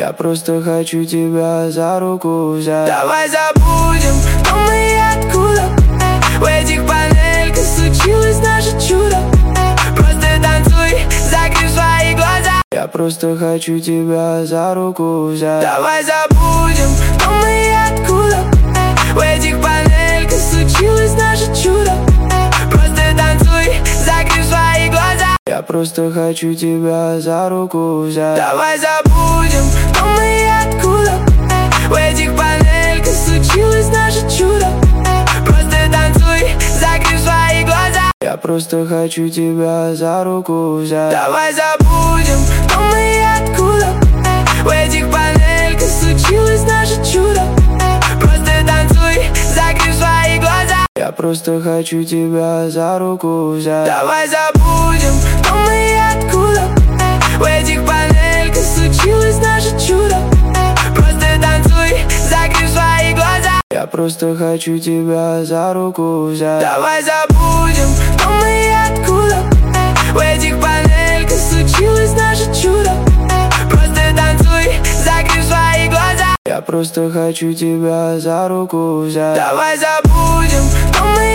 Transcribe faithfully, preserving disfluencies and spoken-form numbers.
Я просто хочу тебя за руку взять. Давай забудем, кто мы и откуда. В этих панельках случилось наше чудо. Просто танцуй, закрыв свои глаза. Я просто хочу тебя за руку взять. Давай забудем, кто мы и откуда. В этих панельках случилось наше чудо. Просто танцуй, закрыв свои глаза. Я просто хочу тебя за руку взять. Давай забудем, кто мы и откуда. В этих панельках случилось наше чудо. Просто танцуй, закрыв свои глаза. Я просто хочу тебя за руку взять. Давай забудем, кто мы и откуда. В этих панельках случилось наше чудо. Просто танцуй, закрыв свои глаза. Я просто хочу тебя за руку взять. Давай забудем, кто мы и откуда. В этих панельках случилось наше чудо. Просто танцуй, закрыв свои глаза. Я просто хочу тебя за руку взять. Давай забудем, кто мы и откуда. В этих панельках случилось наше чудо. Просто танцуй, закрыв свои глаза. Я просто хочу тебя за руку взять. Давай забудем, кто мы